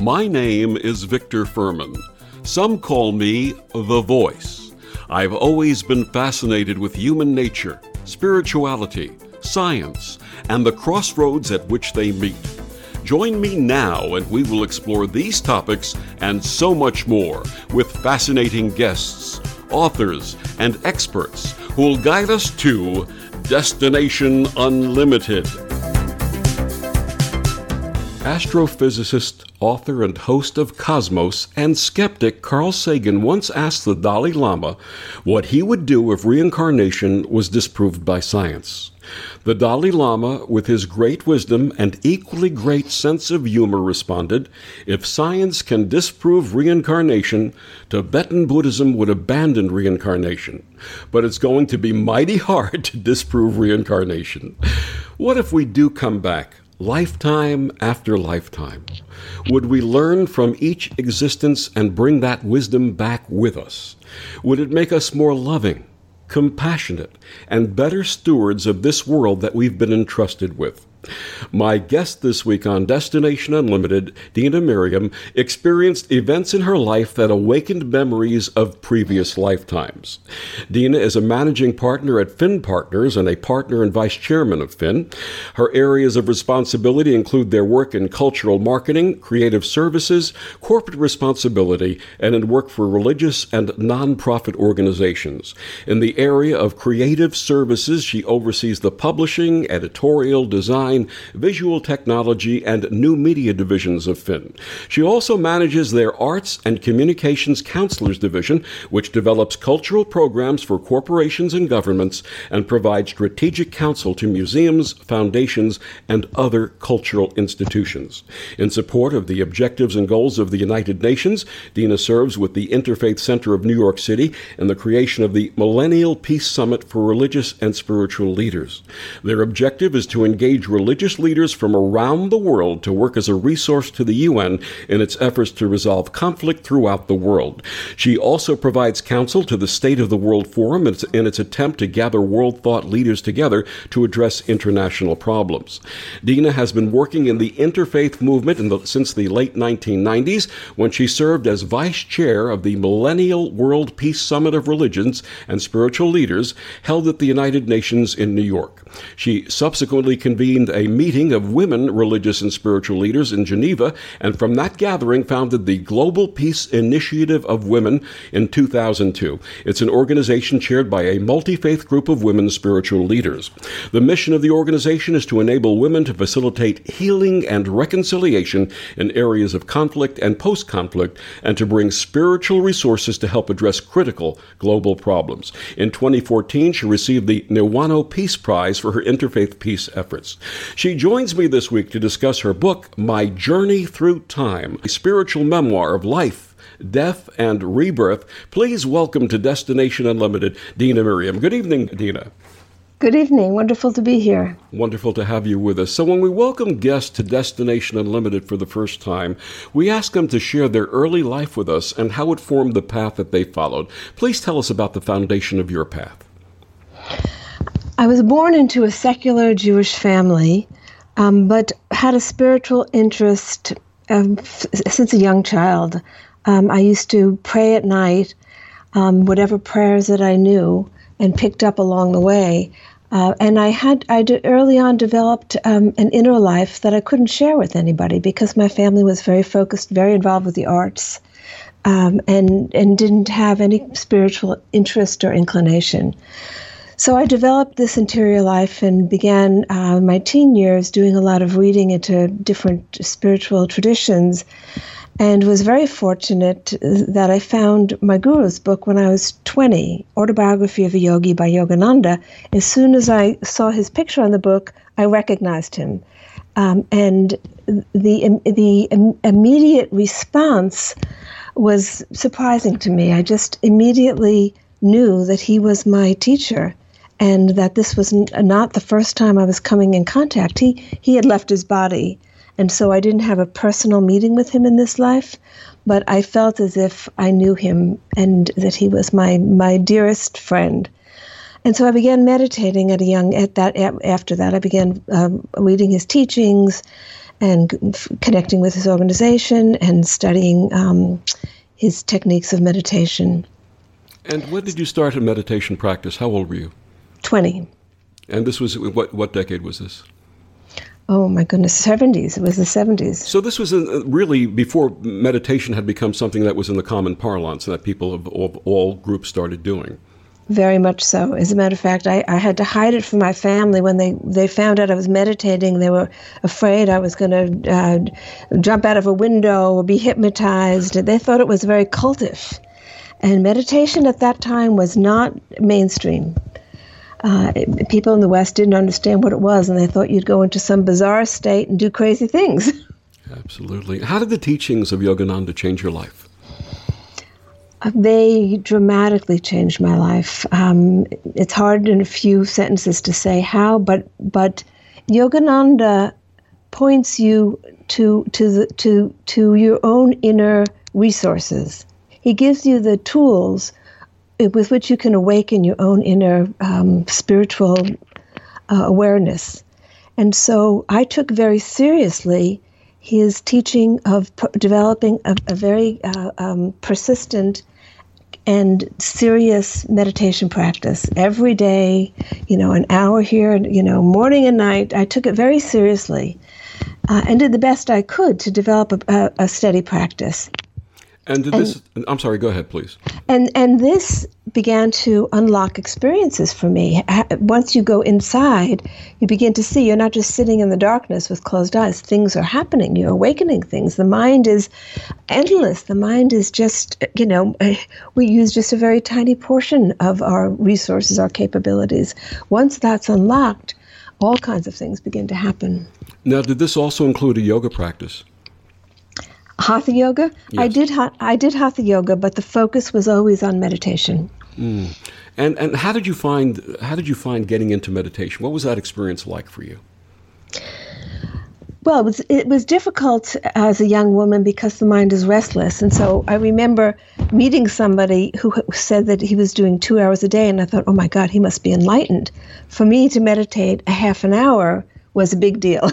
My name is Victor Furman. Some call me The Voice. I've always been fascinated with human nature, spirituality, science, and the crossroads at which they meet. Join me now and we will explore these topics and so much more with fascinating guests, authors, and experts who will guide us to Destination Unlimited. Astrophysicist, author, and host of Cosmos and skeptic Carl Sagan once asked the Dalai Lama what he would do if reincarnation was disproved by science. The Dalai Lama, with his great wisdom and equally great sense of humor, responded, "If science can disprove reincarnation, Tibetan Buddhism would abandon reincarnation. But it's going to be mighty hard to disprove reincarnation. What if we do come back? Lifetime after lifetime. Would we learn from each existence and bring that wisdom back with us? Would it make us more loving, compassionate, and better stewards of this world that we've been entrusted with?" My guest this week on Destination Unlimited, Dina Merriam, experienced events in her life that awakened memories of previous lifetimes. Dina is a managing partner at Finn Partners and a partner and vice chairman of Finn. Her areas of responsibility include their work in cultural marketing, creative services, corporate responsibility, and in work for religious and nonprofit organizations. In the area of creative services, she oversees the publishing, editorial, design, visual technology, and new media divisions of Finn. She also manages their Arts and Communications Counselors division, which develops cultural programs for corporations and governments and provides strategic counsel to museums, foundations, and other cultural institutions. In support of the objectives and goals of the United Nations, Dina serves with the Interfaith Center of New York City in the creation of the Millennial Peace Summit for Religious and Spiritual Leaders. Their objective is to engage religious leaders from around the world to work as a resource to the UN in its efforts to resolve conflict throughout the world. She also provides counsel to the State of the World Forum in its attempt to gather world thought leaders together to address international problems. Dina has been working in the interfaith movement since the late 1990s, when she served as vice chair of the Millennial World Peace Summit of Religions and Spiritual Leaders held at the United Nations in New York. She subsequently convened a meeting of women religious and spiritual leaders in Geneva, and from that gathering founded the Global Peace Initiative of Women in 2002. It's an organization chaired by a multi-faith group of women spiritual leaders. The mission of the organization is to enable women to facilitate healing and reconciliation in areas of conflict and post-conflict, and to bring spiritual resources to help address critical global problems. In 2014, she received the Niwano Peace Prize for her interfaith peace efforts. She joins me this week to discuss her book, My Journey Through Time, a spiritual memoir of life, death, and rebirth. Please welcome to Destination Unlimited, Dina Merriam. Good evening, Dina. Good evening. Wonderful to be here. Wonderful to have you with us. So when we welcome guests to Destination Unlimited for the first time, we ask them to share their early life with us and how it formed the path that they followed. Please tell us about the foundation of your path. I was born into a secular Jewish family, but had a spiritual interest since a young child. I used to pray at night, whatever prayers that I knew and picked up along the way. And I early on developed an inner life that I couldn't share with anybody because my family was very focused, very involved with the arts, and didn't have any spiritual interest or inclination. So I developed this interior life and began my teen years doing a lot of reading into different spiritual traditions, and was very fortunate that I found my guru's book when I was 20, Autobiography of a Yogi by Yogananda. As soon as I saw his picture on the book, I recognized him. And the immediate response was surprising to me. I just immediately knew that he was my teacher, and that this was not the first time I was coming in contact. He had left his body, and so I didn't have a personal meeting with him in this life, but I felt as if I knew him and that he was my dearest friend. And so I began meditating after that. I began reading his teachings and connecting with his organization and studying his techniques of meditation. And when did you start a meditation practice? How old were you? 20. And this was, what decade was this? Oh my goodness, 70s. It was the 70s. So this was really before meditation had become something that was in the common parlance and that people of all groups started doing. Very much so. As a matter of fact, I had to hide it from my family when they found out I was meditating. They were afraid I was going to jump out of a window or be hypnotized. They thought it was very cultish. And meditation at that time was not mainstream. People in the West didn't understand what it was, and they thought you'd go into some bizarre state and do crazy things. Absolutely. How did the teachings of Yogananda change your life? They dramatically changed my life. It's hard in a few sentences to say how, but Yogananda points you to your own inner resources. He gives you the tools with which you can awaken your own inner spiritual awareness. And so I took very seriously his teaching of developing a very persistent and serious meditation practice every day, an hour here, morning and night. I took it very seriously and did the best I could to develop a steady practice. And did this, I'm sorry, go ahead, please. And this began to unlock experiences for me. Once you go inside, you begin to see you're not just sitting in the darkness with closed eyes. Things are happening. You're awakening things. The mind is endless. The mind is just, we use just a very tiny portion of our resources, our capabilities. Once that's unlocked, all kinds of things begin to happen. Now, did this also include a yoga practice? Hatha yoga? Yes. I did hatha yoga, but the focus was always on meditation. Mm. And how did you find getting into meditation? What was that experience like for you? Well, it was difficult as a young woman because the mind is restless. And so I remember meeting somebody who said that he was doing 2 hours a day, and I thought, oh my God, he must be enlightened. For me to meditate a half an hour was a big deal.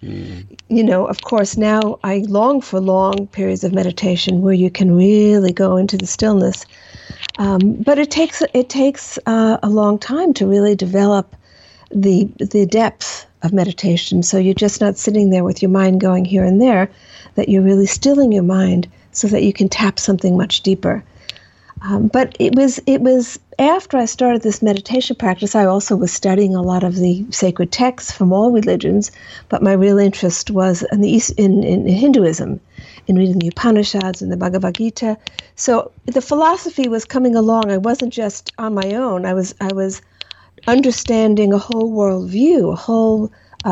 Of course, now I long for long periods of meditation where you can really go into the stillness. But it takes a long time to really develop the depth of meditation. So you're just not sitting there with your mind going here and there, that you're really stilling your mind so that you can tap something much deeper. But it was after I started this meditation practice, I also was studying a lot of the sacred texts from all religions, but my real interest was in Hinduism, in reading the Upanishads and the Bhagavad Gita. So the philosophy was coming along. I wasn't just on my own. I was understanding a whole worldview, a whole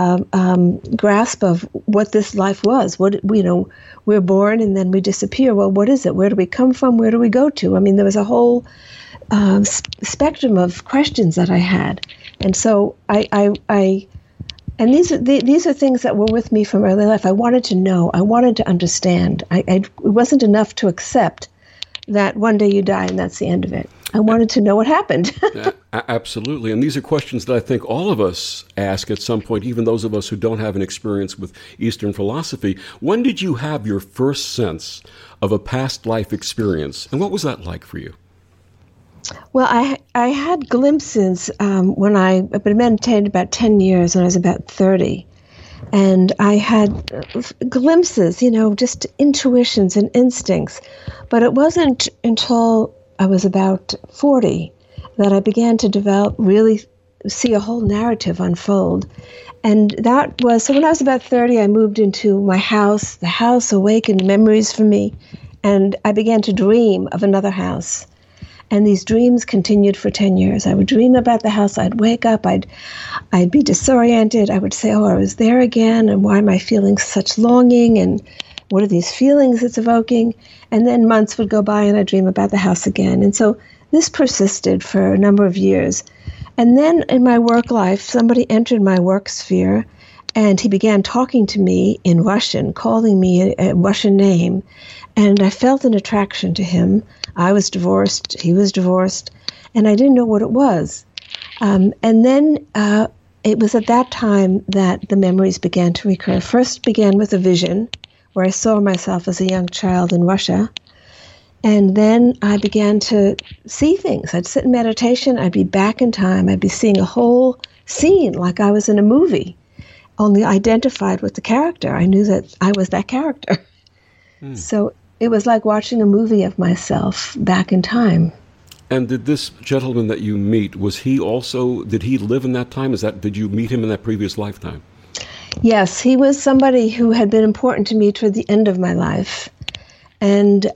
grasp of what this life was. We're born and then we disappear. Well, what is it? Where do we come from? Where do we go to? I mean, there was a whole spectrum of questions that I had, and so and these are things that were with me from early life. I wanted to know. I wanted to understand. It wasn't enough to accept that one day you die and that's the end of it. I wanted to know what happened. Absolutely. And these are questions that I think all of us ask at some point, even those of us who don't have an experience with Eastern philosophy. When did you have your first sense of a past life experience? And what was that like for you? Well, I had glimpses when I've been meditating about 10 years when I was about 30. And I had glimpses, just intuitions and instincts. But it wasn't until I was about 40 that I began to really see a whole narrative unfold. And that was, so when I was about 30, I moved into my house. The house awakened memories for me. And I began to dream of another house. And these dreams continued for 10 years. I would dream about the house. I'd wake up. I'd be disoriented. I would say, oh, I was there again. And why am I feeling such longing? And what are these feelings it's evoking? And then months would go by and I'd dream about the house again. And so this persisted for a number of years. And then in my work life, somebody entered my work sphere and he began talking to me in Russian, calling me a Russian name. And I felt an attraction to him. I was divorced, he was divorced, and I didn't know what it was. And then it was at that time that the memories began to recur. First began with a vision where I saw myself as a young child in Russia. And then I began to see things. I'd sit in meditation. I'd be back in time. I'd be seeing a whole scene like I was in a movie, only identified with the character. I knew that I was that character. So it was like watching a movie of myself back in time. And did this gentleman that you meet, did he live in that time? Did you meet him in that previous lifetime? Yes, he was somebody who had been important to me toward the end of my life. And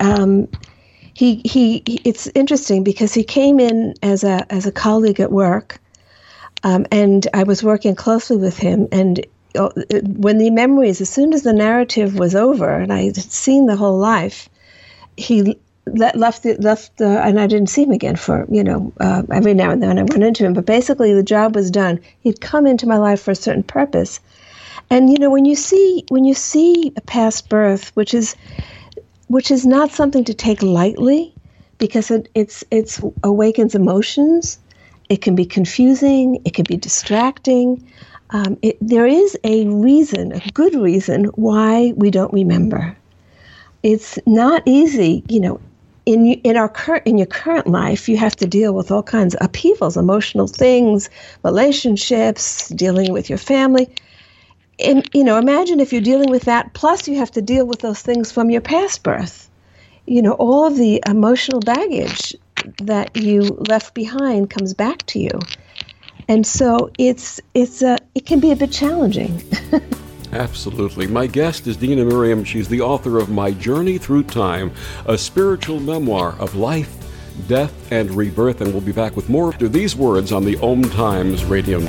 it's interesting because he came in as a colleague at work, and I was working closely with him. And when the memories, as soon as the narrative was over and I had seen the whole life, he left, and I didn't see him again for, every now and then I went into him. But basically the job was done. He'd come into my life for a certain purpose. And, when you see a past birth, which is not something to take lightly, because it awakens emotions. It can be confusing. It can be distracting. There is a good reason why we don't remember. It's not easy, in your current life, you have to deal with all kinds of upheavals, emotional things, relationships, dealing with your family. And, imagine if you're dealing with that, plus you have to deal with those things from your past birth. All of the emotional baggage that you left behind comes back to you. And so it can be a bit challenging. Absolutely. My guest is Dina Miriam. She's the author of My Journey Through Time, a spiritual memoir of life, death, and rebirth. And we'll be back with more after these words on the Om Times Radio.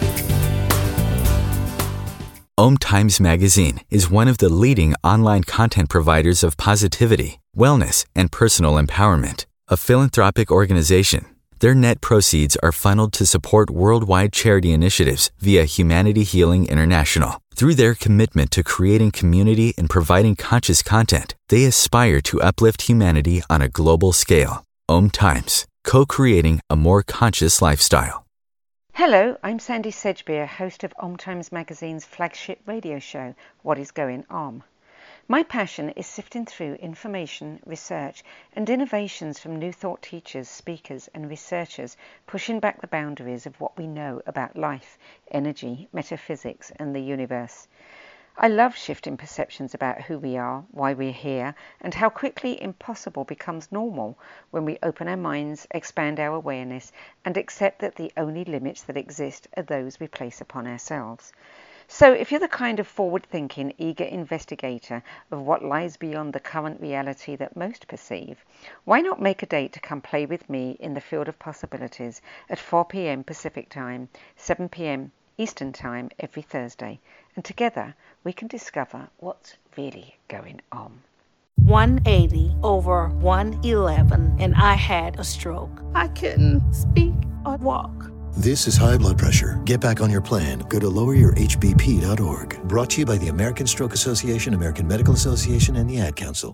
Om Times Magazine is one of the leading online content providers of positivity, wellness, and personal empowerment. A philanthropic organization, their net proceeds are funneled to support worldwide charity initiatives via Humanity Healing International. Through their commitment to creating community and providing conscious content, they aspire to uplift humanity on a global scale. Om Times, co-creating a more conscious lifestyle. Hello, I'm Sandy Sedgbeer, host of Om Times Magazine's flagship radio show, What is Going Om. My passion is sifting through information, research, and innovations from new thought teachers, speakers, and researchers, pushing back the boundaries of what we know about life, energy, metaphysics, and the universe. I love shifting perceptions about who we are, why we're here, and how quickly impossible becomes normal when we open our minds, expand our awareness, and accept that the only limits that exist are those we place upon ourselves. So if you're the kind of forward-thinking, eager investigator of what lies beyond the current reality that most perceive, why not make a date to come play with me in the field of possibilities at 4 p.m. Pacific Time, 7 p.m. Eastern Time every Thursday, and together we can discover what's really going on. 180 over 111, and I had a stroke. I couldn't speak or walk. This is high blood pressure. Get back on your plan. Go to loweryourhbp.org. Brought to you by the American Stroke Association, American Medical Association, and the Ad Council.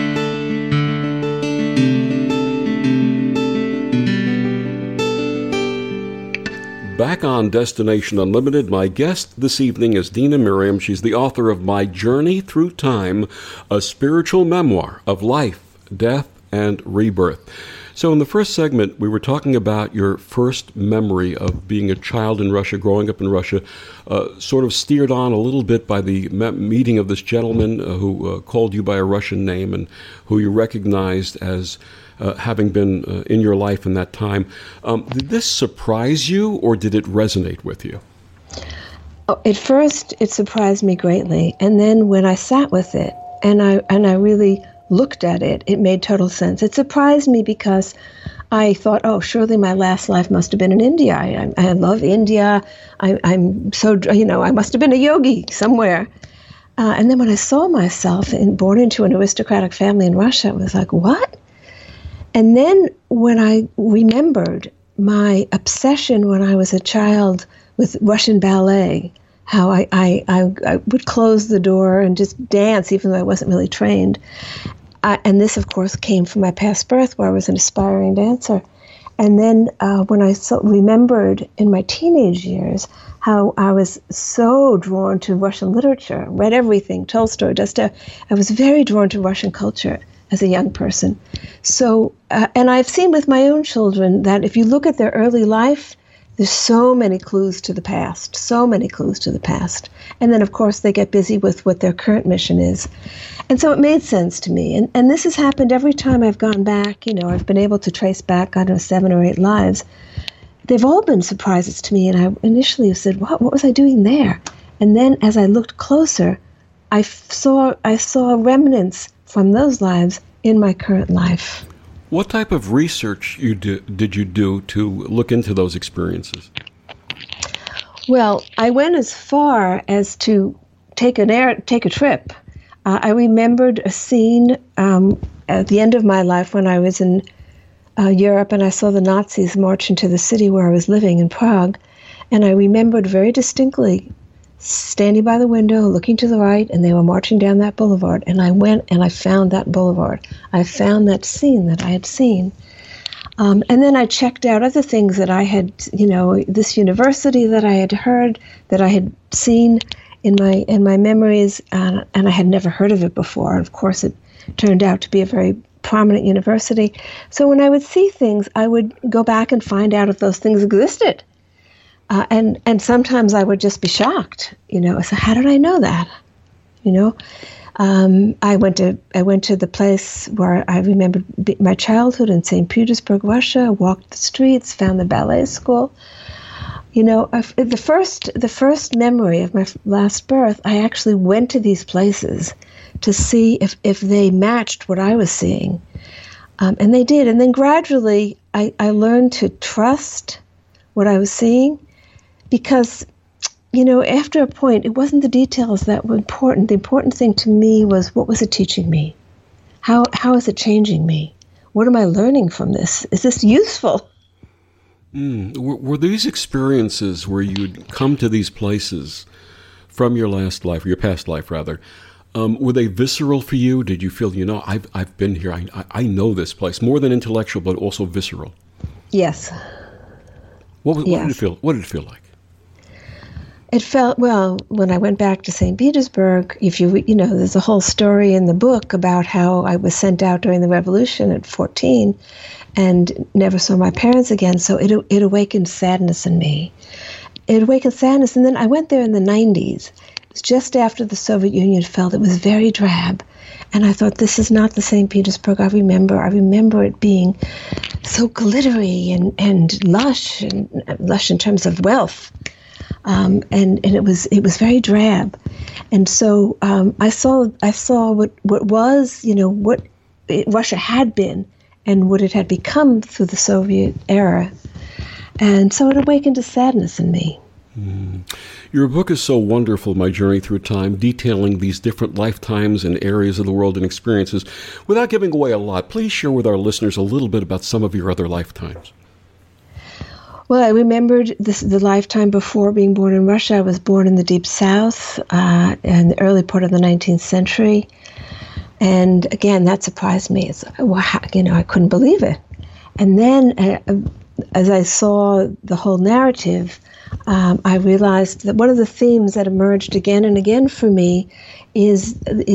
Back on Destination Unlimited, my guest this evening is Dina Miriam. She's the author of My Journey Through Time, a spiritual memoir of life, death, and rebirth. So in the first segment, we were talking about your first memory of being a child in Russia, growing up in Russia, sort of steered on a little bit by the meeting of this gentleman who called you by a Russian name and who you recognized as having been in your life in that time. Did this surprise you, or did it resonate with you? Oh, at first, it surprised me greatly. And then when I sat with it and I really looked at it, it made total sense. It surprised me because I thought, oh, surely my last life must have been in India. I love India. I'm so, I must have been a yogi somewhere. And then when I saw myself born into an aristocratic family in Russia, it was like, what? And then when I remembered my obsession when I was a child with Russian ballet, how I would close the door and just dance even though I wasn't really trained. And this, of course, came from my past birth where I was an aspiring dancer. And then when I remembered in my teenage years how I was so drawn to Russian literature, read everything, Tolstoy, Dostoevsky. I was very drawn to Russian culture as a young person. So, and I've seen with my own children that if you look at their early life, there's so many clues to the past, so many clues to the past. And then, of course, they get busy with what their current mission is. And so it made sense to me. And this has happened every time I've gone back. I've been able to trace back, 7 or 8 lives. They've all been surprises to me. And I initially said, what was I doing there? And then as I looked closer, I saw remnants from those lives in my current life. What type of research did you do to look into those experiences? Well, I went as far as to take a trip. I remembered a scene at the end of my life when I was in Europe, and I saw the Nazis march into the city where I was living in Prague, and I remembered very distinctly standing by the window, looking to the right, and they were marching down that boulevard. And I went and I found that boulevard. I found that scene that I had seen. And then I checked out other things that I had, this university that I had heard, that I had seen in my memories, and I had never heard of it before. And of course, it turned out to be a very prominent university. So when I would see things, I would go back and find out if those things existed. And sometimes I would just be shocked, So how did I know that? I went to the place where I remembered my childhood in St. Petersburg, Russia. Walked the streets, found the ballet school. The first memory of my last birth, I actually went to these places to see if they matched what I was seeing, and they did. And then gradually, I learned to trust what I was seeing. Because, after a point, it wasn't the details that were important. The important thing to me was, what was it teaching me? How is it changing me? What am I learning from this? Is this useful? Were these experiences where you'd come to these places from your last life, or your past life, rather, were they visceral for you? Did you feel, I've been here, I know this place, more than intellectual, but also visceral? Yes. What did it feel? What did it feel like? It felt, well, when I went back to St. Petersburg, there's a whole story in the book about how I was sent out during the revolution at 14 and never saw my parents again. So it awakened sadness in me. It awakened sadness. And then I went there in the 90s. It was just after the Soviet Union fell. It was very drab. And I thought, this is not the St. Petersburg I remember. I remember it being so glittery and lush in terms of wealth. And it was very drab. And so I saw what was, what Russia had been and what it had become through the Soviet era. And so it awakened a sadness in me. Your book is so wonderful, My Journey Through Time, detailing these different lifetimes and areas of the world and experiences. Without giving away a lot, please share with our listeners a little bit about some of your other lifetimes. Well, I remembered the lifetime before being born in Russia. I was born in the Deep South in the early part of the 19th century. And again, that surprised me. I couldn't believe it. And then as I saw the whole narrative, I realized that one of the themes that emerged again and again for me is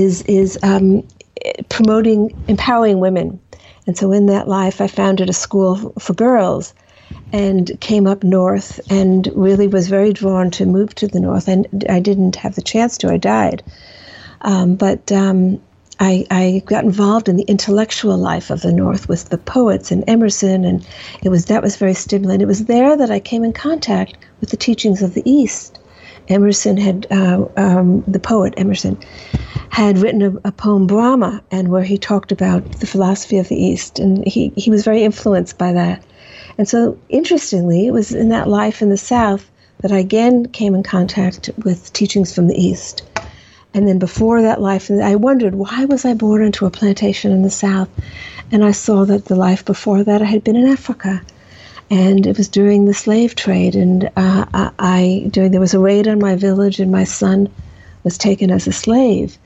empowering women. And so in that life, I founded a school for girls and came up north and really was very drawn to move to the north. And I didn't have the chance to. I died. But I got involved in the intellectual life of the North with the poets and Emerson, and that was very stimulating. It was there that I came in contact with the teachings of the East. Emerson had, the poet Emerson, had written a poem, Brahma, and where he talked about the philosophy of the East, and he was very influenced by that. And so, interestingly, it was in that life in the South that I again came in contact with teachings from the East. And then before that life, I wondered, why was I born into a plantation in the South? And I saw that the life before that I had been in Africa. And it was during the slave trade. And there was a raid on my village, and my son was taken as a slave.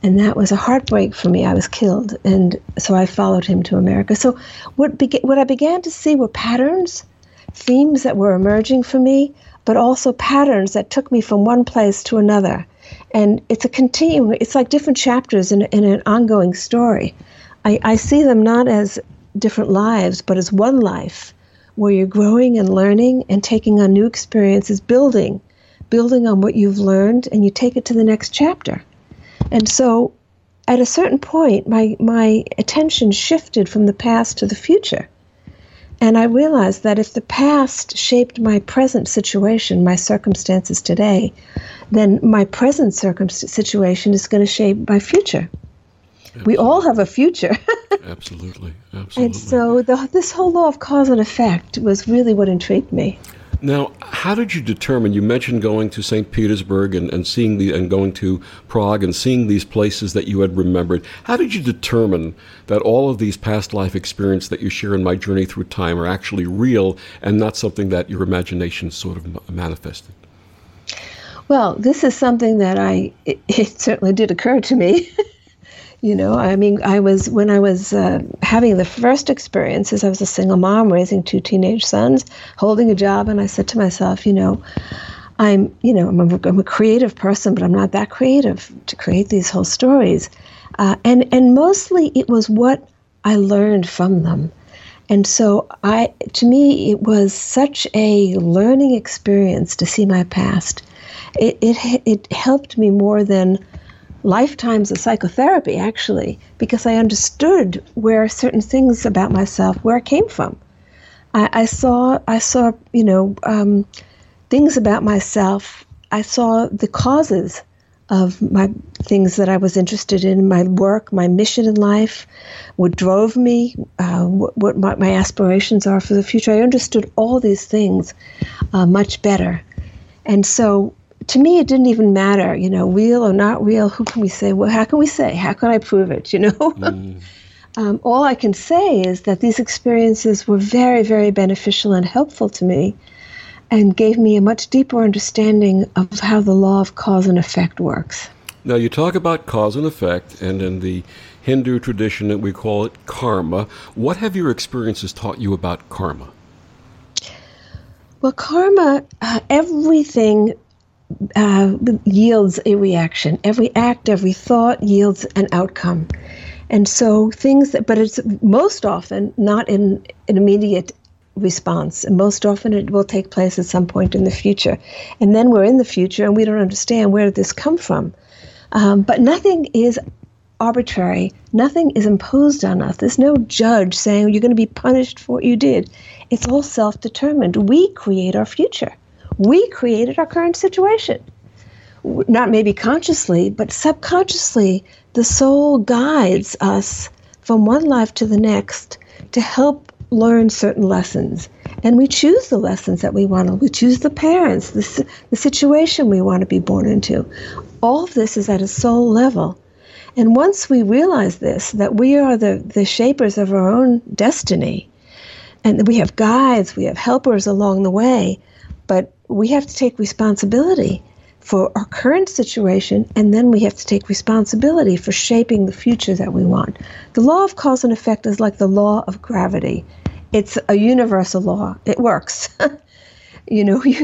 And that was a heartbreak for me. I was killed, and so I followed him to America. So what I began to see were patterns, themes that were emerging for me, but also patterns that took me from one place to another. And it's a continuum. It's like different chapters in an ongoing story. I see them not as different lives, but as one life where you're growing and learning and taking on new experiences, building on what you've learned, and you take it to the next chapter. And so at a certain point, my attention shifted from the past to the future. And I realized that if the past shaped my present situation, my circumstances today, then my present situation is going to shape my future. Absolutely. We all have a future. Absolutely. And so this whole law of cause and effect was really what intrigued me. Now, how did you determine, you mentioned going to St. Petersburg and seeing and going to Prague and seeing these places that you had remembered. How did you determine that all of these past life experiences that you share in My Journey Through Time are actually real and not something that your imagination sort of manifested? Well, this is something that it certainly did occur to me. You know, I mean, when I was having the first experiences, I was a single mom raising 2 teenage sons, holding a job, and I said to myself, I'm a creative person, but I'm not that creative to create these whole stories. And mostly it was what I learned from them. And so to me, it was such a learning experience to see my past. It helped me more than lifetimes of psychotherapy, actually, because I understood where certain things about myself, where it came from. I saw, things about myself. I saw the causes of my things that I was interested in, my work, my mission in life, what drove me, what my aspirations are for the future. I understood all these things much better. And so to me, it didn't even matter, real or not real. Who can we say? Well, how can we say? How can I prove it, All I can say is that these experiences were very, very beneficial and helpful to me and gave me a much deeper understanding of how the law of cause and effect works. Now, you talk about cause and effect, and in the Hindu tradition, we call it karma. What have your experiences taught you about karma? Well, karma, everything yields a reaction. Every act, every thought yields an outcome. And so but it's most often not in an immediate response. And most often it will take place at some point in the future. And then we're in the future and we don't understand where did this come from. But nothing is arbitrary. Nothing is imposed on us. There's no judge saying you're going to be punished for what you did. It's all self-determined. We create our future. We created our current situation. Not maybe consciously, but subconsciously, the soul guides us from one life to the next to help learn certain lessons. And we choose the lessons that we want to. We choose the parents, the situation we want to be born into. All of this is at a soul level. And once we realize this, that we are the shapers of our own destiny, and we have guides, we have helpers along the way, but we have to take responsibility for our current situation, and then we have to take responsibility for shaping the future that we want. The law of cause and effect is like the law of gravity. It's a universal law. It works. You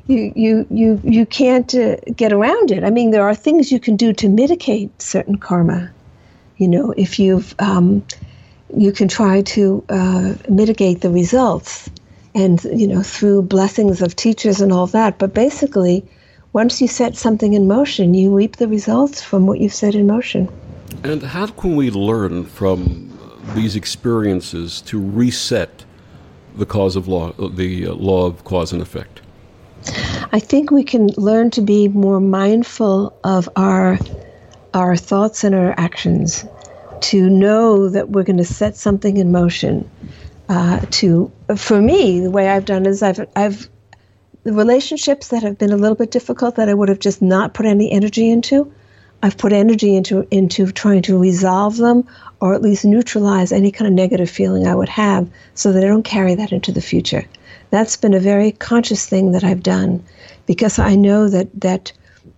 can't get around it. I mean, there are things you can do to mitigate certain karma. If you can try to mitigate the results, and through blessings of teachers and all that. But basically, once you set something in motion, you reap the results from what you've set in motion. And how can we learn from these experiences to reset the law of cause and effect? I think we can learn to be more mindful of our thoughts and our actions, to know that we're going to set something in motion. For me, the way I've done is I've the relationships that have been a little bit difficult that I would have just not put any energy into, I've put energy into trying to resolve them, or at least neutralize any kind of negative feeling I would have, so that I don't carry that into the future. That's been a very conscious thing that I've done, because I know that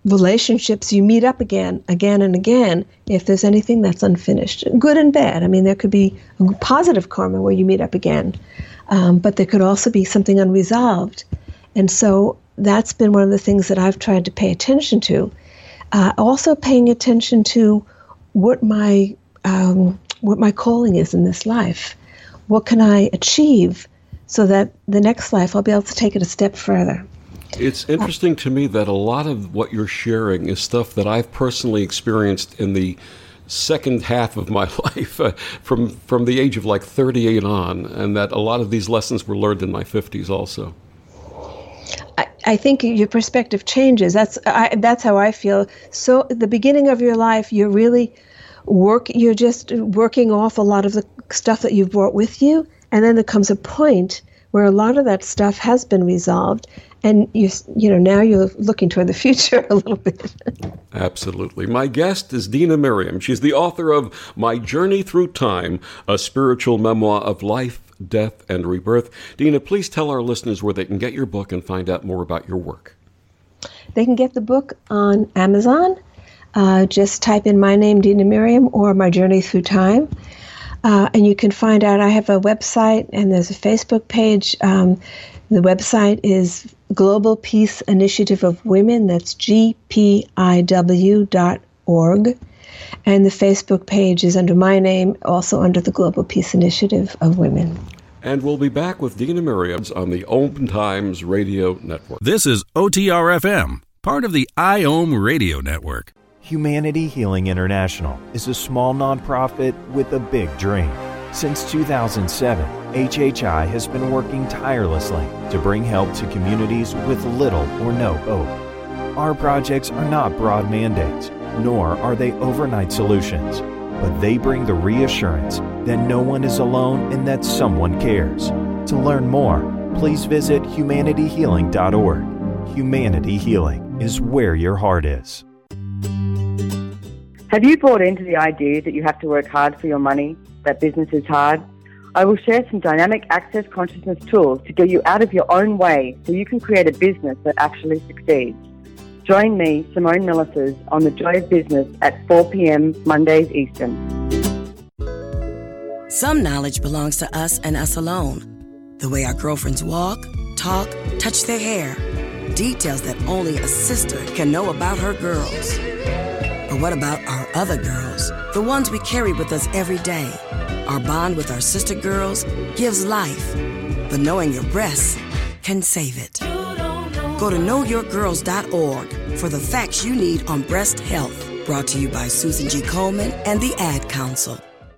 relationships, you meet up again and again if there's anything that's unfinished, good and bad. I mean, there could be positive karma where you meet up again, but there could also be something unresolved. And so that's been one of the things that I've tried to pay attention to. Also paying attention to what my calling is in this life. What can I achieve so that the next life I'll be able to take it a step further? It's interesting to me that a lot of what you're sharing is stuff that I've personally experienced in the second half of my life, from the age of like 38 on, and that a lot of these lessons were learned in my 50s also. I think your perspective changes. That's how I feel. So at the beginning of your life, you're really you're just working off a lot of the stuff that you've brought with you, and then there comes a point where a lot of that stuff has been resolved, and now you're looking toward the future a little bit. Absolutely. My guest is Dina Merriam. She's the author of My Journey Through Time, a spiritual memoir of life, death, and rebirth. Dina, please tell our listeners where they can get your book and find out more about your work. They can get the book on Amazon. Just type in my name, Dina Merriam, or My Journey Through Time. And you can find out, I have a website and there's a Facebook page. The website is Global Peace Initiative of Women. That's GPIW.org. And the Facebook page is under my name, also under the Global Peace Initiative of Women. And we'll be back with Dina Merriam on the Om Times Radio Network. This is OTR-FM, part of the IOM Radio Network. Humanity Healing International is a small nonprofit with a big dream. Since 2007, HHI has been working tirelessly to bring help to communities with little or no hope. Our projects are not broad mandates, nor are they overnight solutions, but they bring the reassurance that no one is alone and that someone cares. To learn more, please visit humanityhealing.org. Humanity Healing is where your heart is. Have you bought into the idea that you have to work hard for your money, that business is hard? I will share some dynamic access consciousness tools to get you out of your own way so you can create a business that actually succeeds. Join me, Simone Millisers, on The Joy of Business at 4 p.m. Mondays Eastern. Some knowledge belongs to us and us alone. The way our girlfriends walk, talk, touch their hair. Details that only a sister can know about her girls. But what about our other girls? The ones we carry with us every day. Our bond with our sister girls gives life. But knowing your breasts can save it. Go to knowyourgirls.org for the facts you need on breast health. Brought to you by Susan G. Komen and the Ad Council.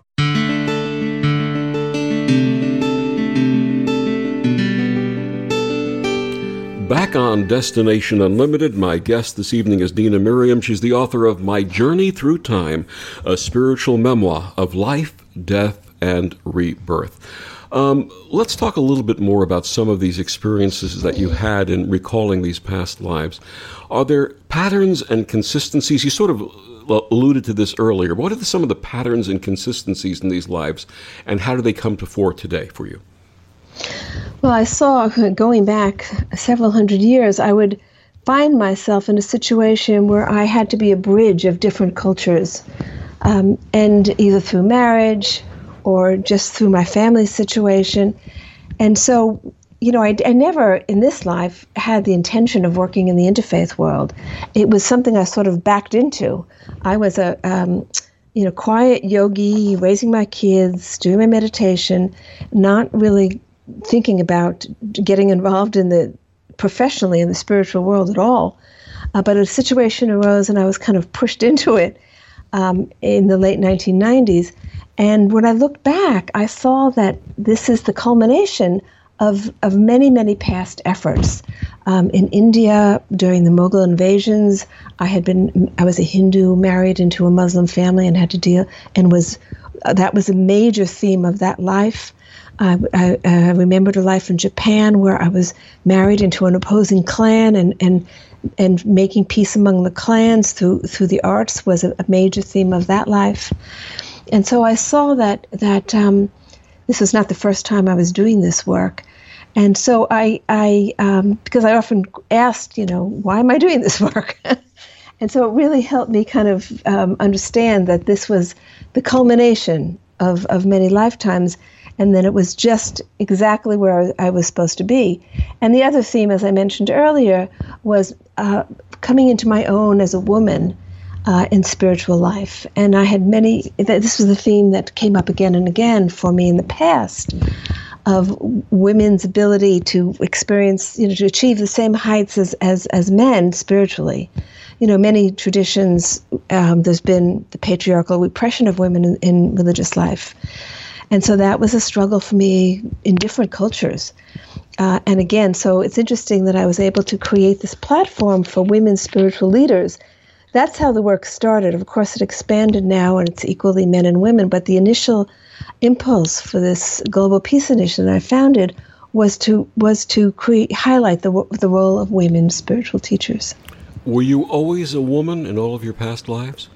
Back on Destination Unlimited, my guest this evening is Dina Merriam. She's the author of My Journey Through Time, a spiritual memoir of life, death, and rebirth. Let's talk a little bit more about some of these experiences that you had in recalling these past lives. Are there patterns and consistencies? You sort of alluded to this earlier. What are some of the patterns and consistencies in these lives, and how do they come to fore today for you? Well, I saw, going back several hundred years, I would find myself in a situation where I had to be a bridge of different cultures, and either through marriage or just through my family situation. And so, I never in this life had the intention of working in the interfaith world. It was something I sort of backed into. I was a quiet yogi, raising my kids, doing my meditation, not really thinking about getting involved professionally in the spiritual world at all. But a situation arose and I was kind of pushed into it in the late 1990s. And when I looked back, I saw that this is the culmination of many, many past efforts. In India, during the Mughal invasions, I was a Hindu married into a Muslim family and had to deal, that was a major theme of that life. I remembered a life in Japan where I was married into an opposing clan, and making peace among the clans through the arts was a major theme of that life. And so I saw that this was not the first time I was doing this work. And so I because I often asked, why am I doing this work? And so it really helped me kind of understand that this was the culmination of many lifetimes, and then it was just exactly where I was supposed to be. And the other theme, as I mentioned earlier, was coming into my own as a woman in spiritual life. And I had this was a theme that came up again and again for me in the past, of women's ability to experience, to achieve the same heights as men spiritually. Many traditions, there's been the patriarchal repression of women in religious life. And so that was a struggle for me in different cultures. And again, so it's interesting that I was able to create this platform for women spiritual leaders. That's how the work started. Of course, it expanded now, and it's equally men and women. But the initial impulse for this Global Peace Initiative that I founded was to highlight the role of women spiritual teachers. Were you always a woman in all of your past lives?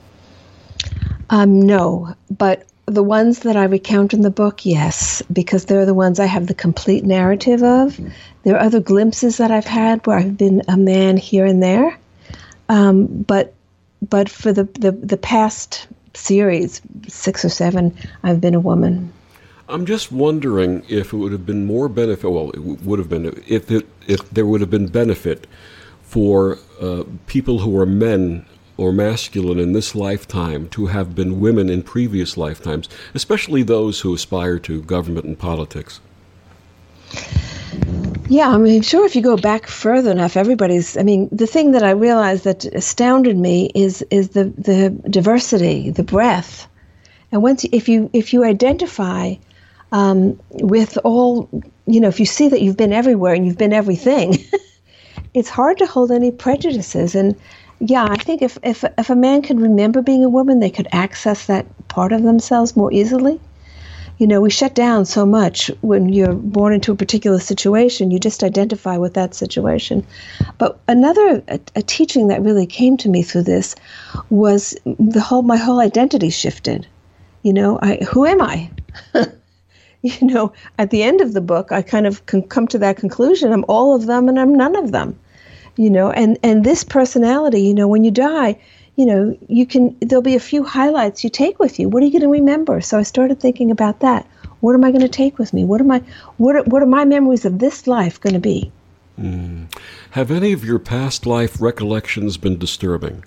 No, but the ones that I recount in the book, yes, because they're the ones I have the complete narrative of. There are other glimpses that I've had where I've been a man here and there. But for the past series, 6 or 7, I've been a woman. I'm just wondering if it would have been more benefit. Well, it would have been if there would have been benefit for people who are men or masculine in this lifetime to have been women in previous lifetimes, especially those who aspire to government and politics. Yeah, I'm sure if you go back further enough, the thing that I realized that astounded me is the diversity, the breadth. And if you identify with all, if you see that you've been everywhere and you've been everything, it's hard to hold any prejudices. And yeah, I think if a man could remember being a woman, they could access that part of themselves more easily. We shut down so much when you're born into a particular situation. You just identify with that situation. But a teaching that really came to me through this was my whole identity shifted. Who am I? At the end of the book, I kind of come to that conclusion. I'm all of them and I'm none of them. And this personality, when you die, there'll be a few highlights you take with you. What are you going to remember? So I started thinking about that. What am I going to take with me? What are my memories of this life going to be? Have any of your past life recollections been disturbing?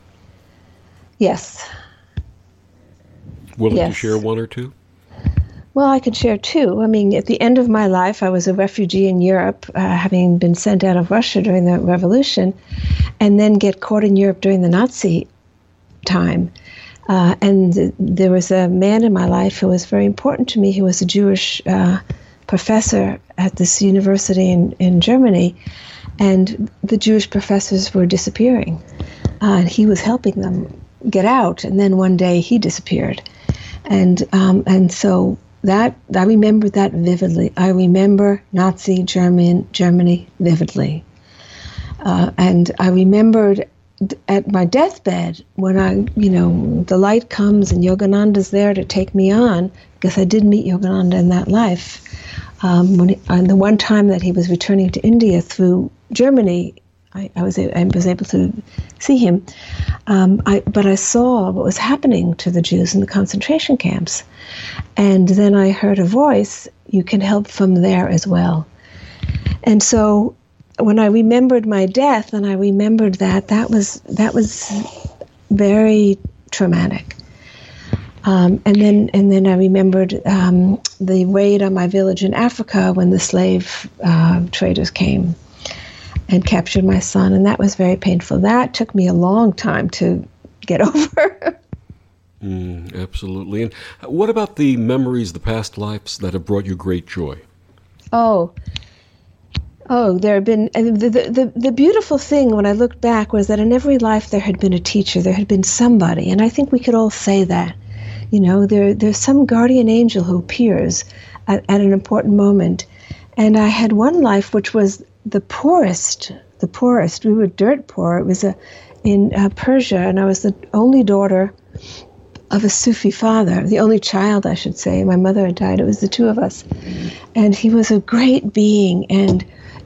Yes. Willing to share one or two? Well, I could share two. At the end of my life, I was a refugee in Europe, having been sent out of Russia during the revolution, and then get caught in Europe during the Nazi time. And there was a man in my life who was very important to me. He was a Jewish professor at this university in Germany, and the Jewish professors were disappearing. And he was helping them get out, and then one day he disappeared. And so that I remember that vividly. I remember Nazi Germany vividly. And I remembered at my deathbed when the light comes and Yogananda's there to take me on, because I did meet Yogananda in that life. And the one time that he was returning to India through Germany, I was able to see him. But I saw what was happening to the Jews in the concentration camps. And then I heard a voice, you can help from there as well. And so when I remembered my death, and I remembered that was very traumatic. And then I remembered the raid on my village in Africa when the slave traders came and captured my son, and that was very painful. That took me a long time to get over. Absolutely. And what about the memories, the past lives that have brought you great joy? Oh, there have been, the beautiful thing when I looked back was that in every life there had been a teacher, there had been somebody, and I think we could all say that. There's some guardian angel who appears at an important moment. And I had one life which was the poorest. We were dirt poor. It was in Persia, and I was the only daughter of a Sufi father, the only child, I should say. My mother had died. It was the two of us. And he was a great being, and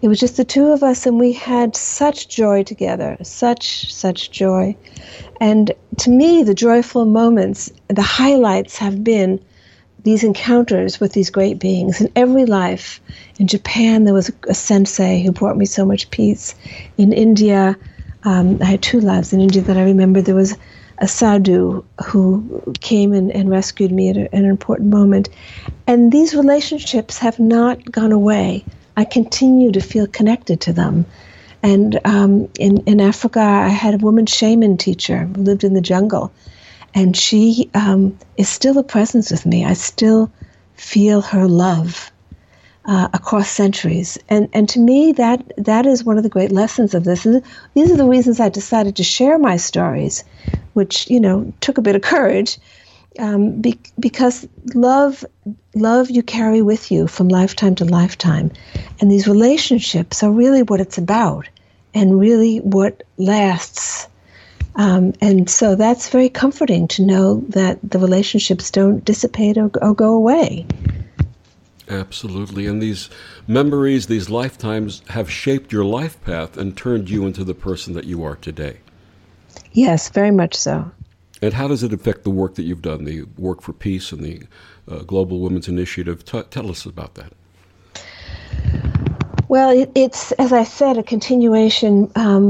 It was just the two of us, and we had such joy together, such joy. And to me, the joyful moments, the highlights have been these encounters with these great beings in every life. In Japan, there was a sensei who brought me so much peace. In India, I had two lives in India that I remember. There was a sadhu who came and rescued me at an important moment. And these relationships have not gone away. I continue to feel connected to them. And in Africa, I had a woman shaman teacher who lived in the jungle. And she is still a presence with me. I still feel her love across centuries. And to me, that is one of the great lessons of this. And these are the reasons I decided to share my stories, which, took a bit of courage, because love you carry with you from lifetime to lifetime. And these relationships are really what it's about and really what lasts. And so that's very comforting to know that the relationships don't dissipate or go away. Absolutely. And these memories, these lifetimes have shaped your life path and turned you into the person that you are today. Yes, very much so. And how does it affect the work that you've done, the work for peace and the Global Women's Initiative? Tell us about that. Well, it's, as I said, a continuation.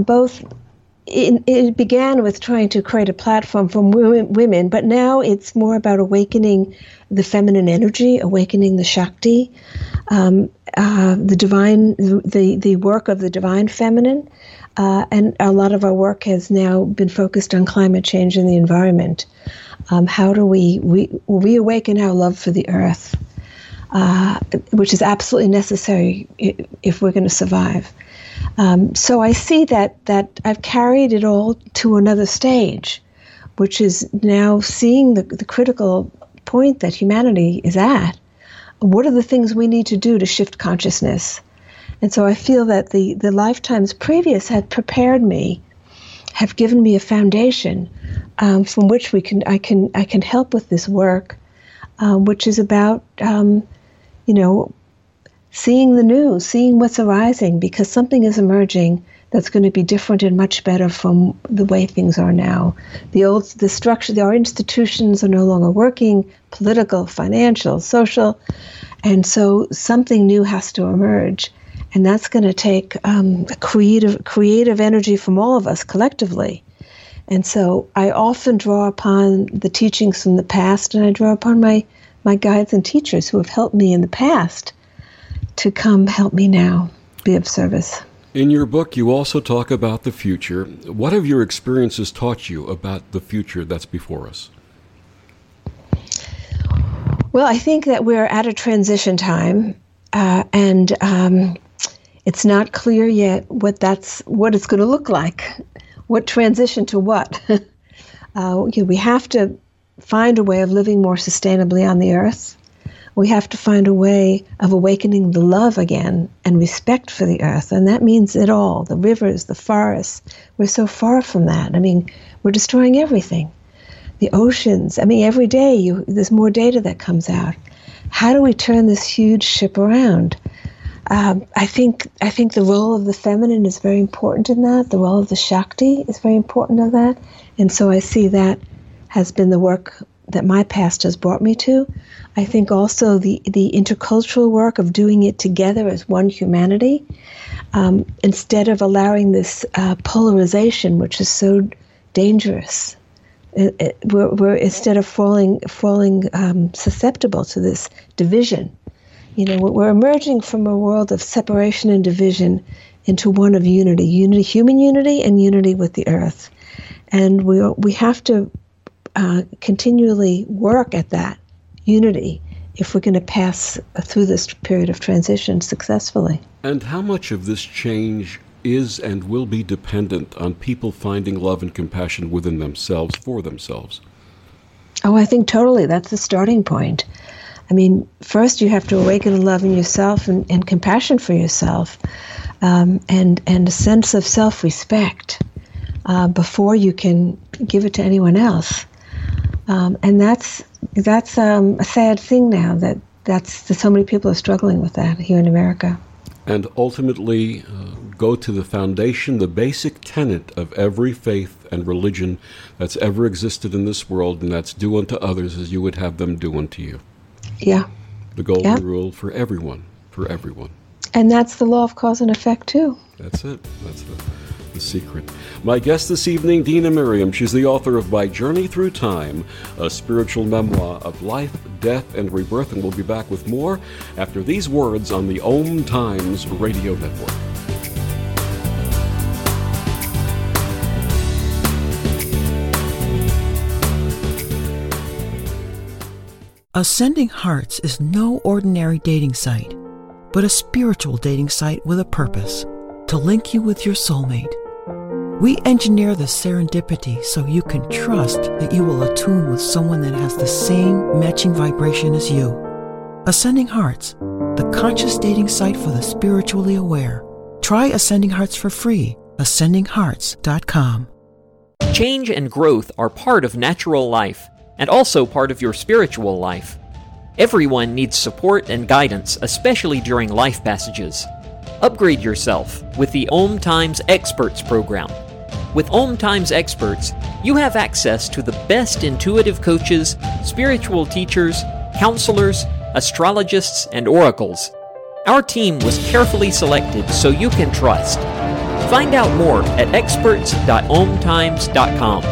It began with trying to create a platform for women, but now it's more about awakening the feminine energy, awakening the Shakti, the divine, the work of the divine feminine. And a lot of our work has now been focused on climate change and the environment. How do we reawaken our love for the earth, which is absolutely necessary if we're going to survive. So I see that I've carried it all to another stage, which is now seeing the critical point that humanity is at. What are the things we need to do to shift consciousness? And so I feel that the lifetimes previous had prepared me, have given me a foundation from which I can help with this work, which is about seeing the news, seeing what's arising, because something is emerging that's going to be different and much better from the way things are now. The structure, our institutions are no longer working, political, financial, social, and so something new has to emerge. And that's going to take a creative energy from all of us collectively. And so I often draw upon the teachings from the past, and I draw upon my guides and teachers who have helped me in the past to come help me now, be of service. In your book, you also talk about the future. What have your experiences taught you about the future that's before us? Well, I think that we're at a transition time, and it's not clear yet what it's going to look like. What transition to what? We have to find a way of living more sustainably on the earth. We have to find a way of awakening the love again and respect for the earth. And that means it all, the rivers, the forests. We're so far from that. I mean, we're destroying everything. The oceans. I mean, every day there's more data that comes out. How do we turn this huge ship around? I think the role of the feminine is very important in that. The role of the Shakti is very important in that. And so I see that has been the work that my past has brought me to. I think also the intercultural work of doing it together as one humanity, instead of allowing this polarization, which is so dangerous. We're instead of falling susceptible to this division. We're emerging from a world of separation and division into one of unity, human unity, and unity with the earth. And we have to continually work at that unity if we're going to pass through this period of transition successfully. And how much of this change is and will be dependent on people finding love and compassion within themselves, for themselves? Oh, I think totally. That's the starting point. I mean, first you have to awaken the love in yourself and compassion for yourself, and a sense of self-respect before you can give it to anyone else. And that's a sad thing now that so many people are struggling with that here in America. and ultimately go to the foundation, the basic tenet of every faith and religion that's ever existed in this world, and that's do unto others as you would have them do unto you. Yeah. The golden rule for everyone, And that's the law of cause and effect, too. That's it. That's the secret. My guest this evening, Dina Miriam. She's the author of My Journey Through Time, a spiritual memoir of life, death, and rebirth. And we'll be back with more after these words on the Om Times Radio Network. Ascending Hearts is no ordinary dating site, but a spiritual dating site with a purpose, to link you with your soulmate. We engineer the serendipity so you can trust that you will attune with someone that has the same matching vibration as you. Ascending Hearts, the conscious dating site for the spiritually aware. Try Ascending Hearts for free. AscendingHearts.com. Change and growth are part of natural life, and also part of your spiritual life. Everyone needs support and guidance, especially during life passages. Upgrade yourself with the Om Times Experts program. With Om Times Experts, you have access to the best intuitive coaches, spiritual teachers, counselors, astrologists, and oracles. Our team was carefully selected so you can trust. Find out more at experts.omtimes.com.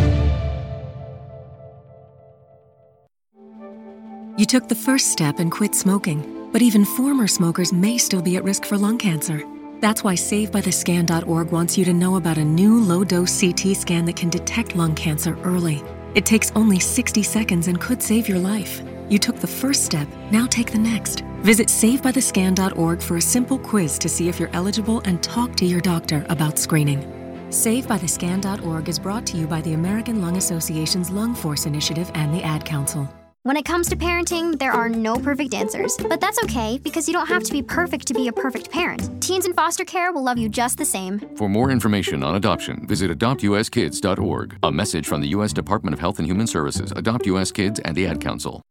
You took the first step and quit smoking, but even former smokers may still be at risk for lung cancer. That's why SaveByTheScan.org wants you to know about a new low-dose CT scan that can detect lung cancer early. It takes only 60 seconds and could save your life. You took the first step, now take the next. Visit SaveByTheScan.org for a simple quiz to see if you're eligible and talk to your doctor about screening. SaveByTheScan.org is brought to you by the American Lung Association's Lung Force Initiative and the Ad Council. When it comes to parenting, there are no perfect answers, but that's okay because you don't have to be perfect to be a perfect parent. Teens in foster care will love you just the same. For more information on adoption, visit adoptuskids.org. A message from the U.S. Department of Health and Human Services, Adopt U.S. Kids, and the Ad Council.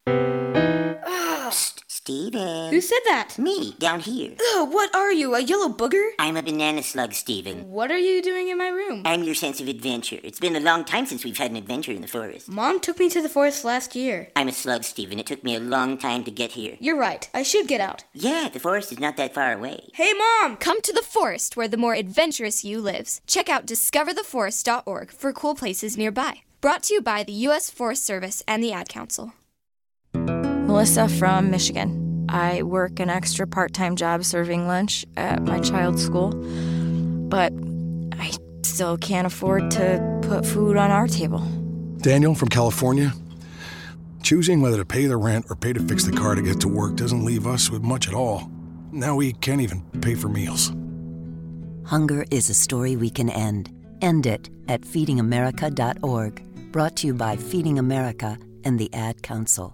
Steven. Who said that? Me, down here. Ugh, what are you, a yellow booger? I'm a banana slug, Steven. What are you doing in my room? I'm your sense of adventure. It's been a long time since we've had an adventure in the forest. Mom took me to the forest last year. I'm a slug, Steven. It took me a long time to get here. You're right. I should get out. Yeah, the forest is not that far away. Hey, Mom! Come to the forest where the more adventurous you lives. Check out discovertheforest.org for cool places nearby. Brought to you by the U.S. Forest Service and the Ad Council. Melissa from Michigan. I work an extra part-time job serving lunch at my child's school, but I still can't afford to put food on our table. Daniel from California. Choosing whether to pay the rent or pay to fix the car to get to work doesn't leave us with much at all. Now we can't even pay for meals. Hunger is a story we can end. End it at feedingamerica.org. Brought to you by Feeding America and the Ad Council.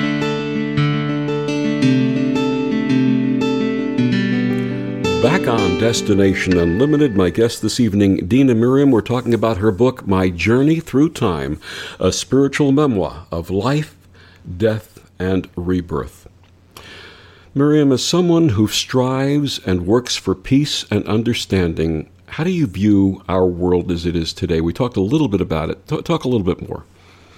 Back on Destination Unlimited, my guest this evening, Dina Miriam. We're talking about her book, My Journey Through Time, a spiritual memoir of life, death, and rebirth. Miriam, as someone who strives and works for peace and understanding, how do you view our world as it is today? We talked a little bit about it. Talk a little bit more.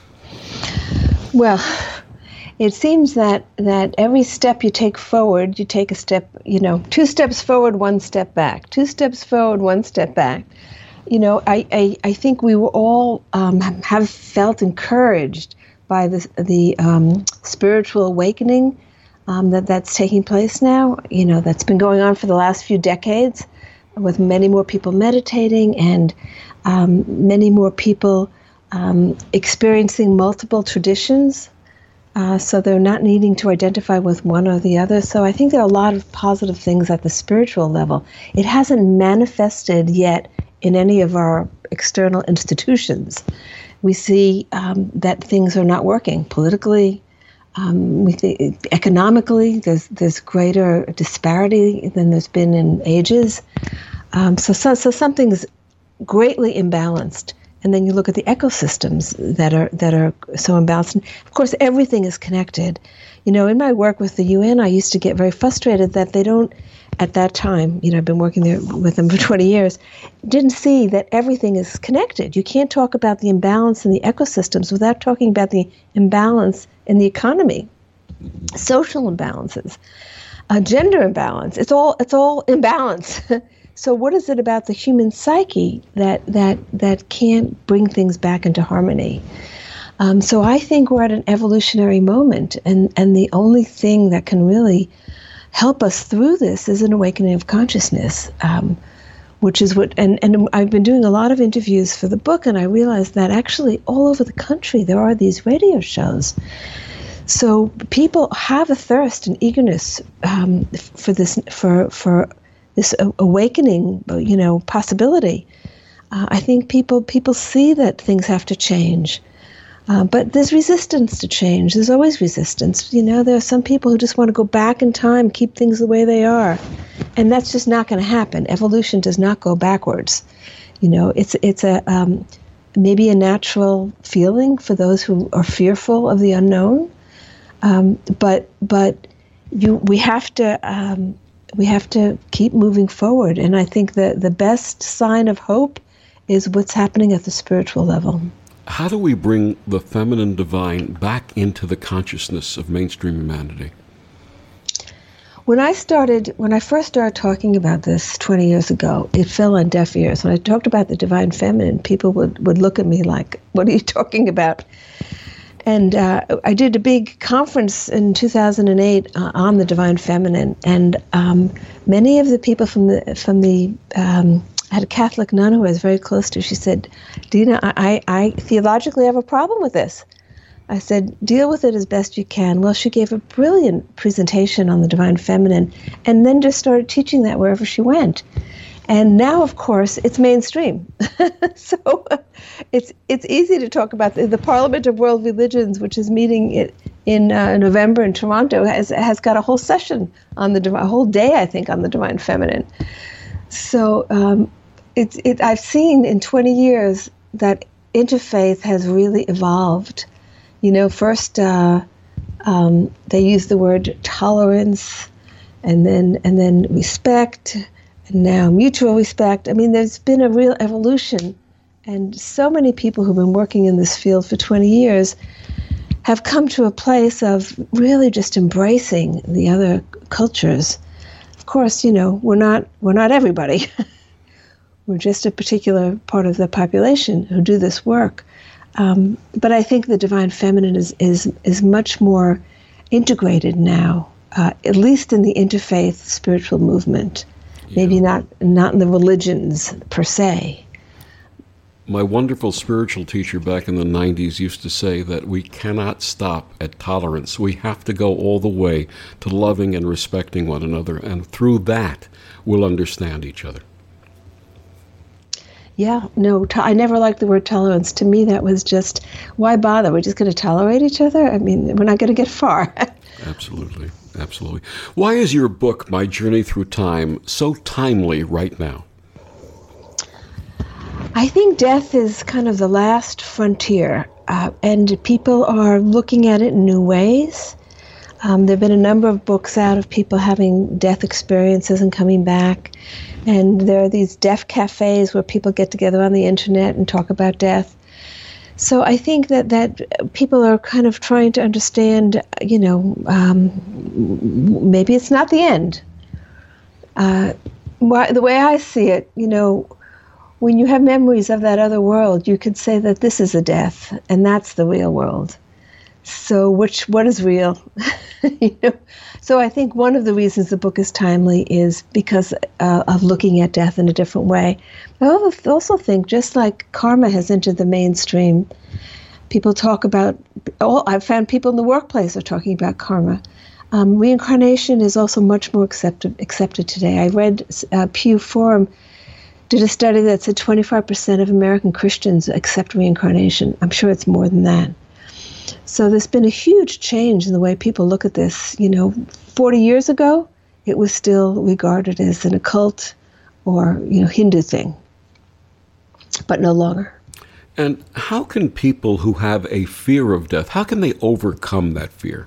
Well, it seems that every step you take forward, you take a step, 2 steps forward, 1 step back. 2 steps forward, 1 step back. I think we were all have felt encouraged by the spiritual awakening that's taking place now. That's been going on for the last few decades, with many more people meditating and many more people experiencing multiple traditions. So they're not needing to identify with one or the other. So I think there are a lot of positive things at the spiritual level. It hasn't manifested yet in any of our external institutions. We see that things are not working politically. We think economically, there's greater disparity than there's been in ages. So something's greatly imbalanced and then you look at the ecosystems that are so imbalanced. And of course, everything is connected. You know, in my work with the UN, I used to get very frustrated that they don't, at that time, you know, I've been working there with them for 20 years, didn't see that everything is connected. You can't talk about the imbalance in the ecosystems without talking about the imbalance in the economy, social imbalances, gender imbalance. It's all imbalance. So what is it about the human psyche that can't bring things back into harmony? So I think we're at an evolutionary moment, and the only thing that can really help us through this is an awakening of consciousness, which is what, and I've been doing a lot of interviews for the book, and I realized that actually all over the country there are these radio shows. So people have a thirst and eagerness for this awakening, you know, possibility. I think people see that things have to change. But there's resistance to change. There's always resistance. You know, there are some people who just want to go back in time, keep things the way they are. And that's just not going to happen. Evolution does not go backwards. You know, it's a maybe a natural feeling for those who are fearful of the unknown. But we have to keep moving forward. And I think that the best sign of hope is what's happening at the spiritual level. How do we bring the feminine divine back into the consciousness of mainstream humanity? When I first started talking about this 20 years ago, it fell on deaf ears. When I talked about the divine feminine, people would look at me like, what are you talking about? And I did a big conference in 2008 on the divine feminine, and many of the people from the I had a Catholic nun who I was very close to. She said, Dina, I theologically have a problem with this. I said, deal with it as best you can. Well, she gave a brilliant presentation on the divine feminine and then just started teaching that wherever she went. And now, of course, it's mainstream. So it's easy to talk about. The Parliament of World Religions, which is meeting in November in Toronto, has got a whole session on a whole day, I think, on the divine feminine. So I've seen in 20 years that interfaith has really evolved. You know, first they used the word tolerance, and then respect, and now mutual respect. I mean, there's been a real evolution, and so many people who've been working in this field for 20 years have come to a place of really just embracing the other cultures. Of course, you know, we're not everybody. We're just a particular part of the population who do this work. But I think the divine feminine is much more integrated now, at least in the interfaith spiritual movement. Yeah. Maybe not in the religions per se. My wonderful spiritual teacher back in the 90s used to say that we cannot stop at tolerance. We have to go all the way to loving and respecting one another, and through that, we'll understand each other. Yeah, no, I never liked the word tolerance. To me, that was just, why bother? We're just going to tolerate each other? I mean, we're not going to get far. Absolutely, absolutely. Why is your book, My Journey Through Time, so timely right now? I think death is kind of the last frontier, and people are looking at it in new ways. There have been a number of books out of people having death experiences and coming back. And there are these deaf cafes where people get together on the internet and talk about death. So I think that people are kind of trying to understand, you know, maybe it's not the end. The way I see it, you know, when you have memories of that other world, you could say that this is a death, and that's the real world. So what is real? You know? So I think one of the reasons the book is timely is because of looking at death in a different way. I also think, just like karma has entered the mainstream, people talk about, I've found people in the workplace are talking about karma. Reincarnation is also much more accepted today. I read Pew Forum did a study that said 25% of American Christians accept reincarnation. I'm sure it's more than that. So there's been a huge change in the way people look at this. You know, 40 years ago, it was still regarded as an occult or, you know, Hindu thing, but no longer. And how can people who have a fear of death, how can they overcome that fear?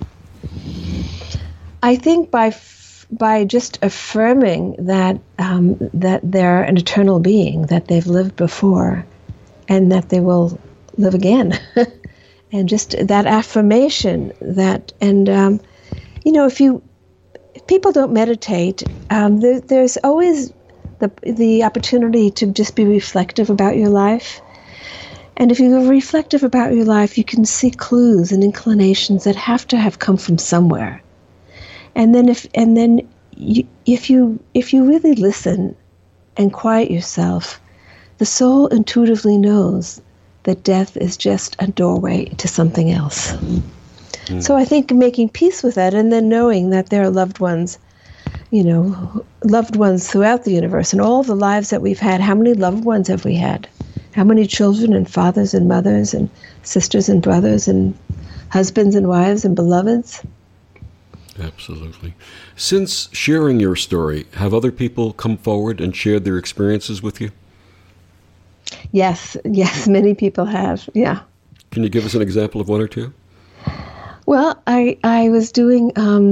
I think by just affirming that that they're an eternal being, that they've lived before, and that they will live again, and just that affirmation that, and if people don't meditate, there's always the opportunity to just be reflective about your life. And if you're reflective about your life, you can see clues and inclinations that have to have come from somewhere. And then if you really listen and quiet yourself, the soul intuitively knows that death is just a doorway to something else. Mm. So I think making peace with that, and then knowing that there are loved ones throughout the universe, and all the lives that we've had. How many loved ones have we had? How many children and fathers and mothers and sisters and brothers and husbands and wives and beloveds? Absolutely. Since sharing your story, have other people come forward and shared their experiences with you? Yes, many people have, yeah. Can you give us an example of one or two? Well, I was doing,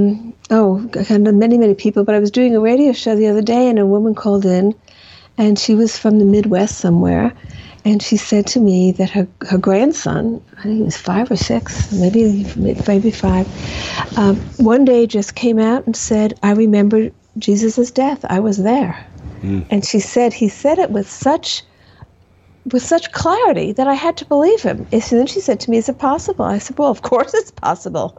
many people, but I was doing a radio show the other day, and a woman called in, and she was from the Midwest somewhere, and she said to me that her grandson, I think he was 5 or 6, maybe 5, one day just came out and said, "I remember Jesus' death. I was there." Mm. And she said he said it with such clarity that I had to believe him. And then she said to me, "Is it possible?" I said, "Well, of course it's possible,"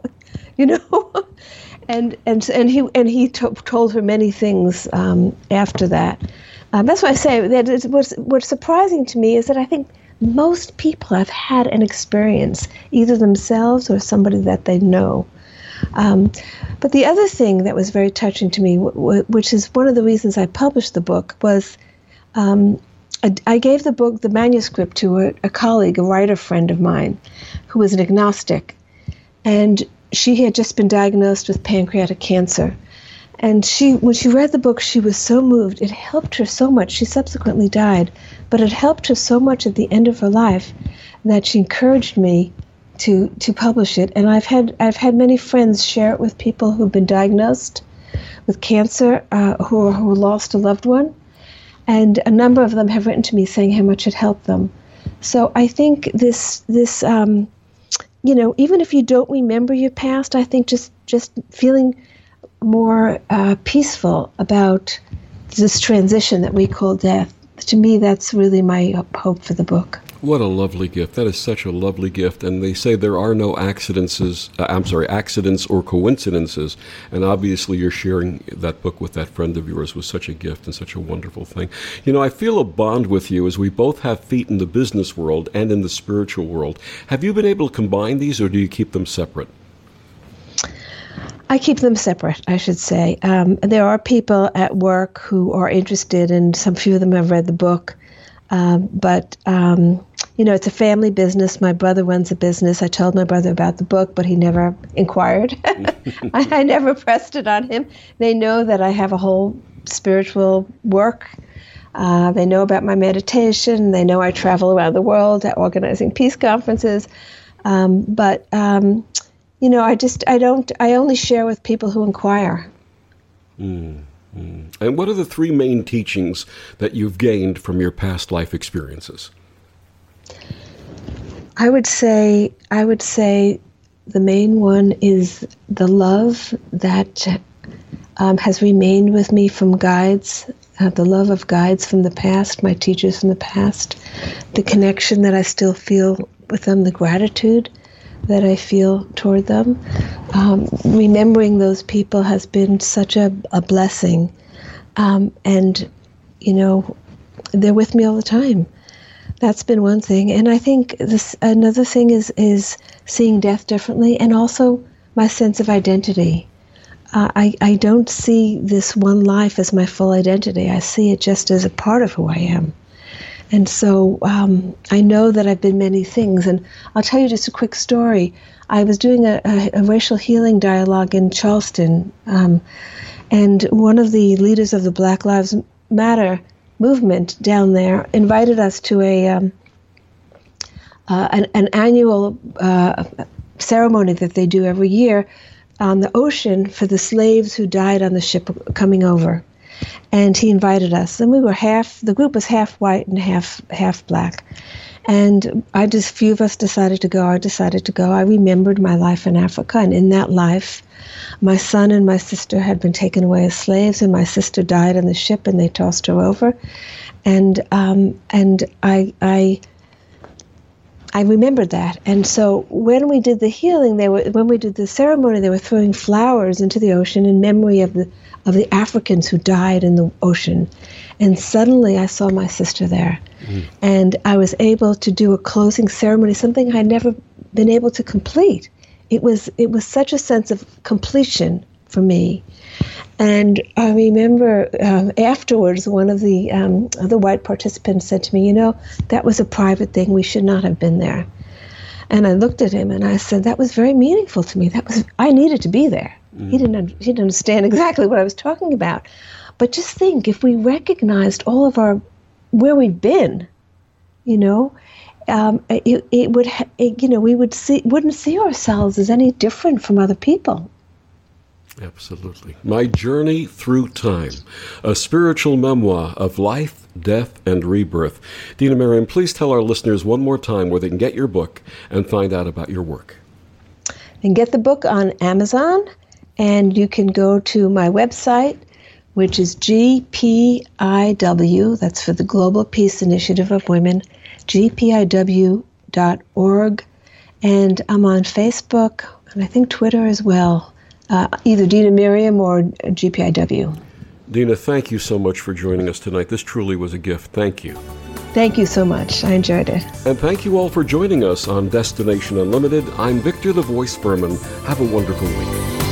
And he told her many things after that. That's why I say that what's surprising to me is that I think most people have had an experience, either themselves or somebody that they know. But the other thing that was very touching to me, which is one of the reasons I published the book, was I gave the manuscript to a colleague, a writer friend of mine, who was an agnostic, and she had just been diagnosed with pancreatic cancer. And when she read the book, she was so moved. It helped her so much. She subsequently died, but it helped her so much at the end of her life that she encouraged me to publish it. And I've had many friends share it with people who've been diagnosed with cancer, who lost a loved one, and a number of them have written to me saying how much it helped them. So I think this even if you don't remember your past, I think just feeling more peaceful about this transition that we call death. To me, that's really my hope for the book. What a lovely gift. That is such a lovely gift. And they say there are no accidents or coincidences. And obviously you're sharing that book with that friend of yours was such a gift and such a wonderful thing. I feel a bond with you as we both have feet in the business world and in the spiritual world. Have you been able to combine these, or do you keep them separate? I keep them separate, I should say. There are people at work who are interested, and some few of them have read the book. But it's a family business. My brother runs a business. I told my brother about the book, but he never inquired. I never pressed it on him. They know that I have a whole spiritual work. They know about my meditation. They know I travel around the world organizing peace conferences. I only share with people who inquire. Mm. And what are the 3 main teachings that you've gained from your past life experiences? I would say the main one is the love that has remained with me from guides, the love of guides from the past, my teachers from the past, the connection that I still feel with them, the gratitude that I feel toward them. Remembering those people has been such a blessing. And they're with me all the time. That's been one thing. And I think another thing is seeing death differently, and also my sense of identity. I don't see this one life as my full identity. I see it just as a part of who I am. And so I know that I've been many things. And I'll tell you just a quick story. I was doing a racial healing dialogue in Charleston, and one of the leaders of the Black Lives Matter movement down there invited us to an annual ceremony that they do every year on the ocean for the slaves who died on the ship coming over. And he invited us, and the group was half white and half black. And few of us decided to go. I decided to go. I remembered my life in Africa, and in that life, my son and my sister had been taken away as slaves, and my sister died on the ship, and they tossed her over. And I remembered that. And so when we did the healing, when we did the ceremony, they were throwing flowers into the ocean in memory of the Africans who died in the ocean. And suddenly I saw my sister there. And I was able to do a closing ceremony, something I'd never been able to complete. It was such a sense of completion for me. And I remember afterwards, one of the white participants said to me, that was a private thing. We should not have been there. And I looked at him and I said, that was very meaningful to me. I needed to be there. He didn't understand exactly what I was talking about. But just think, if we recognized all of where we've been, we wouldn't see ourselves as any different from other people. Absolutely. My Journey Through Time, a spiritual memoir of life, death, and rebirth. Dina Merriam, please tell our listeners one more time where they can get your book and find out about your work. And get the book on Amazon, and you can go to my website, which is GPIW, that's for the Global Peace Initiative of Women, gpiw.org, and I'm on Facebook, and I think Twitter as well. Either Dina Merriam or GPIW. Dina, thank you so much for joining us tonight. This truly was a gift. Thank you. Thank you so much. I enjoyed it. And thank you all for joining us on Destination Unlimited. I'm Victor the Voice Furman. Have a wonderful week.